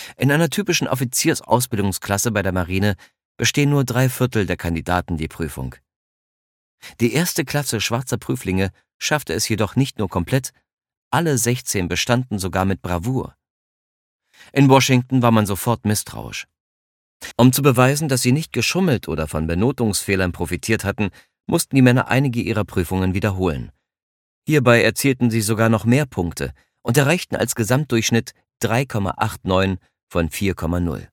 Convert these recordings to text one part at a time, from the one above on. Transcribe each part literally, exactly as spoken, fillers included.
In einer typischen Offiziersausbildungsklasse bei der Marine bestehen nur drei Viertel der Kandidaten die Prüfung. Die erste Klasse schwarzer Prüflinge schaffte es jedoch nicht nur komplett, alle sechzehn bestanden sogar mit Bravour. In Washington war man sofort misstrauisch. Um zu beweisen, dass sie nicht geschummelt oder von Benotungsfehlern profitiert hatten, mussten die Männer einige ihrer Prüfungen wiederholen. Hierbei erzielten sie sogar noch mehr Punkte und erreichten als Gesamtdurchschnitt drei Komma neunundachtzig von vier Komma null.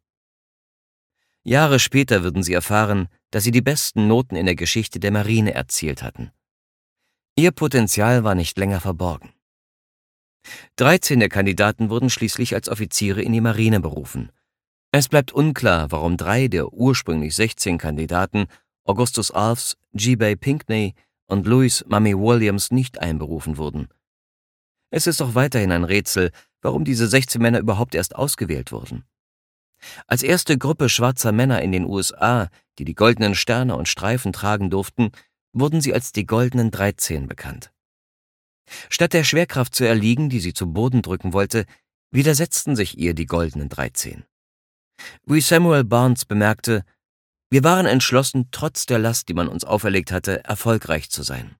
Jahre später würden sie erfahren, dass sie die besten Noten in der Geschichte der Marine erzielt hatten. Ihr Potenzial war nicht länger verborgen. dreizehn der Kandidaten wurden schließlich als Offiziere in die Marine berufen. Es bleibt unklar, warum drei der ursprünglich sechzehn Kandidaten, Augustus Alves, G. Bay Pinckney und Louis Mummy Williams, nicht einberufen wurden. Es ist auch weiterhin ein Rätsel, warum diese sechzehn Männer überhaupt erst ausgewählt wurden. Als erste Gruppe schwarzer Männer in den U S A, die die goldenen Sterne und Streifen tragen durften, wurden sie als die Goldenen dreizehn bekannt. Statt der Schwerkraft zu erliegen, die sie zu Boden drücken wollte, widersetzten sich ihr die Goldenen dreizehn. Wie Samuel Barnes bemerkte: Wir waren entschlossen, trotz der Last, die man uns auferlegt hatte, erfolgreich zu sein.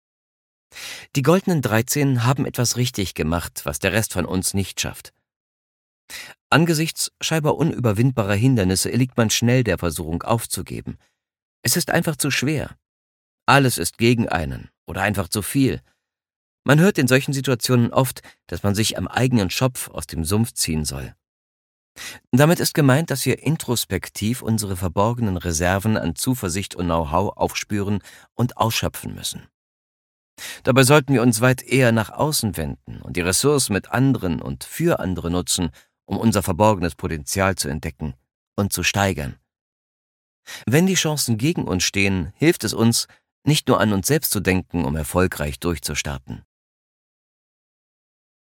Die Goldenen dreizehn haben etwas richtig gemacht, was der Rest von uns nicht schafft. Angesichts scheinbar unüberwindbarer Hindernisse erliegt man schnell der Versuchung aufzugeben. Es ist einfach zu schwer. Alles ist gegen einen oder einfach zu viel. Man hört in solchen Situationen oft, dass man sich am eigenen Schopf aus dem Sumpf ziehen soll. Damit ist gemeint, dass wir introspektiv unsere verborgenen Reserven an Zuversicht und Know-how aufspüren und ausschöpfen müssen. Dabei sollten wir uns weit eher nach außen wenden und die Ressourcen mit anderen und für andere nutzen, um unser verborgenes Potenzial zu entdecken und zu steigern. Wenn die Chancen gegen uns stehen, hilft es uns, nicht nur an uns selbst zu denken, um erfolgreich durchzustarten.